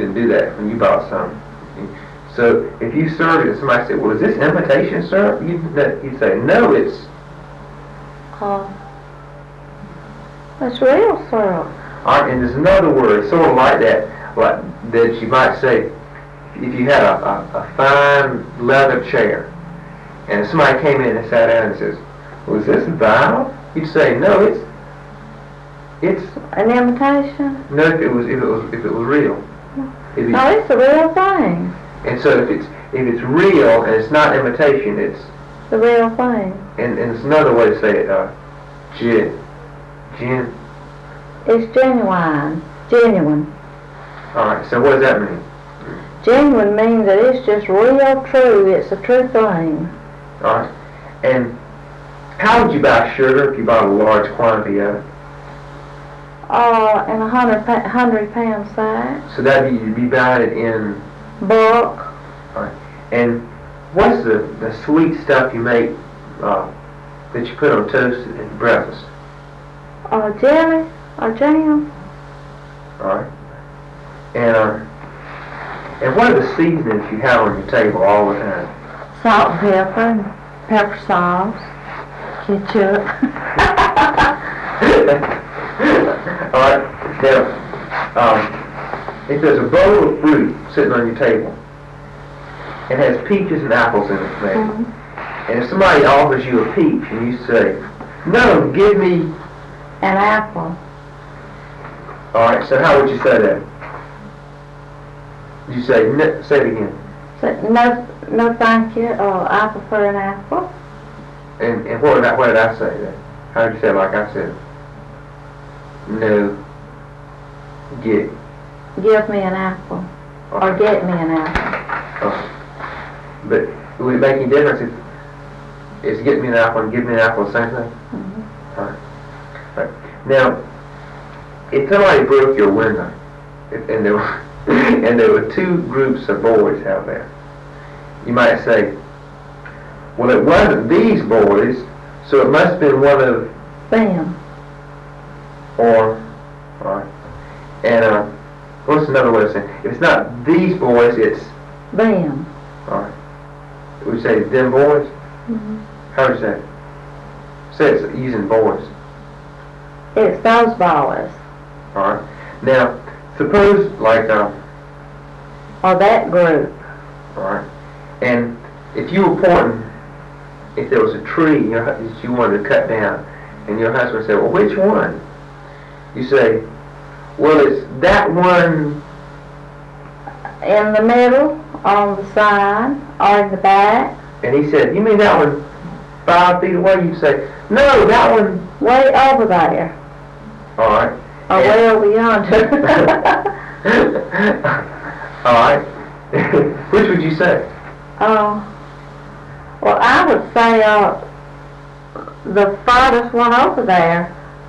didn't do that when you bought something. So if you served it and somebody said, well, is this imitation syrup? You'd say, no, it's... It's real syrup. All right, and there's another word, sort of like that, that you might say, if you had a fine leather chair, and somebody came in and sat down and says, was this vinyl? You'd say, no, it's an imitation. No, if it was real. No, it's the real thing. And so if it's real and it's not imitation, it's the real thing. And it's another way to say it. Gin. It's genuine. Genuine. All right. So what does that mean? Genuine means that it's just real true. It's a true thing. All right. And how would you buy sugar if you bought a large quantity of it? In a 100-pound sack. So you'd be buying it in bulk. All right. And what's the sweet stuff you make that you put on toast at breakfast? Jelly or jam. All right. And what are the seasonings you have on your table all the time? Salt and pepper and pepper sauce, ketchup. All right. Now, if there's a bowl of fruit sitting on your table, it has peaches and apples in it, maybe. Mm-hmm. And if somebody offers you a peach and you say, no, give me an apple. All right, so how would you say that? You say, say it again. Say, no, thank you. I prefer an apple. And what did I say then? How did you say it like I said? No. Give me an apple. Okay. Or get me an apple. Okay. But would it make any difference if get me an apple and give me an apple the same thing? Mm-hmm. All right. Now, if somebody broke your window, and there were two groups of boys out there, you might say, well, it wasn't these boys, so it must have been one of them. All right. And what's another way of saying it? If it's not these boys, it's them. All right. Would you say them boys? Mm-hmm. How would you say it? Say it's using boys. It's those boys. All right. Now, suppose like or that group. All right. And if you were pointing, if there was a tree that you wanted to cut down, and your husband said, "Well, which one?" You say, "Well, it's that one in the middle, on the side, or in the back." And he said, "You mean that one 5 feet away?" You say, "No, that one way over there." All right. Or way over yonder. All right. Which would you say? Well, I would say the farthest one over there.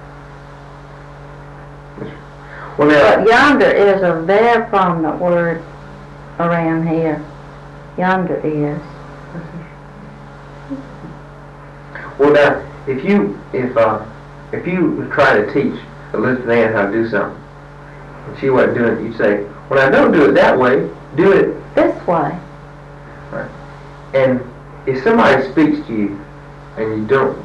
Well, now, but yonder is a very prominent word around here. Yonder is. Well, now, if you were trying to teach Elizabeth Ann how to do something, and she wasn't doing it, you'd say, "Well, now don't do it that way. Do it this way." Right. And if somebody speaks to you, and you don't,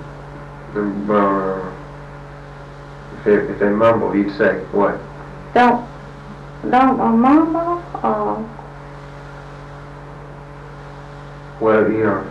if they mumble, you'd say what? Don't mumble. Well, you know,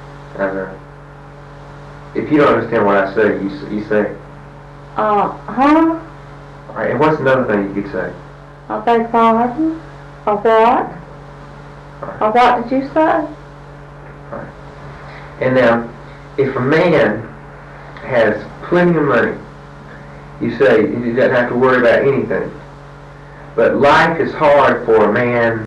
if you don't understand what I say, you say. Huh? All right. And what's another thing you could say? I beg pardon. Or what? Right. Or what did you say? Right. And now, if a man has plenty of money, you say he doesn't have to worry about anything. But life is hard for a man